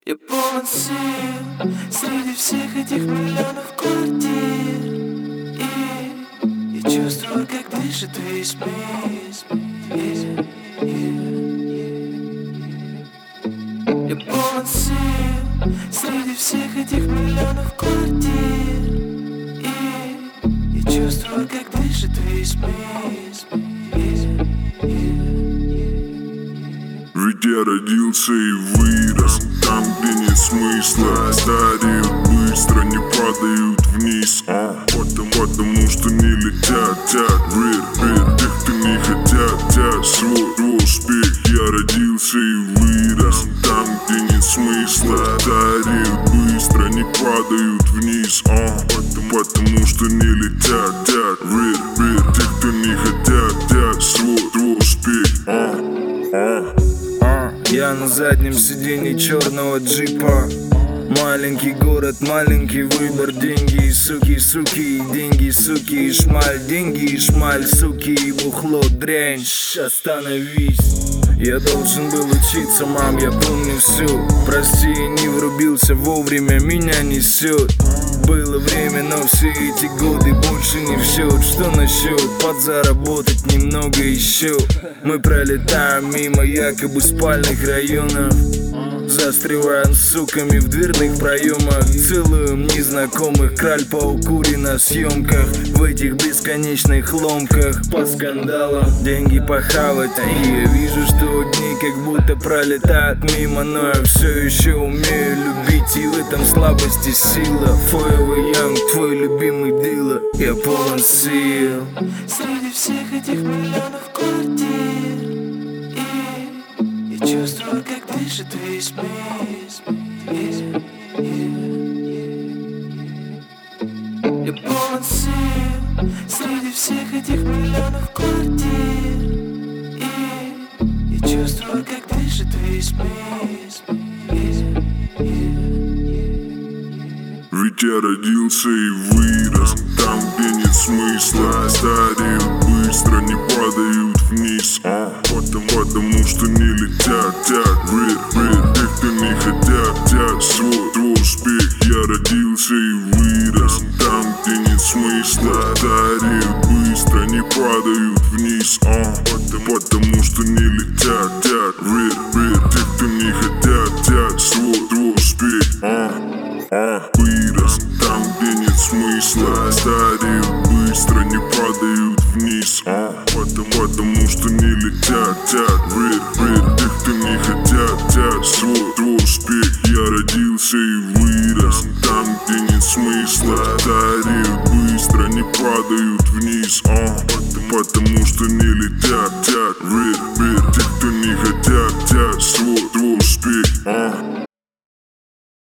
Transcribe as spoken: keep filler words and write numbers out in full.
Я полон сил среди всех этих миллионов квартир, и я чувствую, как дышит весь мир. Я полон сил среди всех этих миллионов квартир, и я чувствую, как дышит весь мир. Ведь я родился и вырос там, где нет смысла. Стареют быстро, не падают вниз, а потому, потому что не летят, тят, вверх, вверх. Тех, кто не хотят, тят, свой, свой успех. Я родился и вырос там, где нет смысла. Стареют быстро, не падают вниз, а потому, потому что не летят, тят, вверх, вверх. Тех, кто не хотят, тят, свой, свой успех, а, а. Я на заднем сиденье черного джипа. Маленький город, маленький выбор. Деньги и суки, суки, и деньги, суки, и шмаль. Деньги и шмаль, суки, и бухло, дрянь. Остановись. Я должен был учиться, мам, я помню все. Прости, я не врубился вовремя, меня несет. Было время, но все эти годы больше не в счет. Что насчет подзаработать немного еще? Мы пролетаем мимо якобы спальных районов, застреваем суками в дверных проемах. Целуем незнакомых, краль по укуре на съемках. В этих бесконечных ломках по скандалам деньги похавать. И я вижу, что дни как будто пролетают мимо, но я все еще умею любить, и в этом слабости сила. Forever Young, твой любимый дилер. Я полон сил среди всех этих миллионов квартир, и я чувствую, как дышит весь мир. Я полон сил среди всех этих миллионов квартир, и я чувствую, как дышит весь мир. Ведь я родился и вырос там, где нет смысла. Стареют быстро, не падают вниз, а потому, потому что не летят, тят, вверх, вверх. Тех, кто не хотят, тят, свой, свой успех. Я родился и вырос там, где нет смысла. Стареют быстро, не падают вниз, а потому, потому что не летят, тят, вверх, вверх. Тех, кто не хотят, тят, свой, свой успех, а, а. Вырос там, где нет смысла. Стареют быстро, не падают вниз, а потому, потому что не летят, тят, вверх, вверх. Тех, кто не хотят, тят, свой, свой успех. Я родился и вырос там, где нет смысла. Стареют быстро, не падают вниз, а потому, потому что не летят, тят, вверх, вверх. Тех, кто не хотят.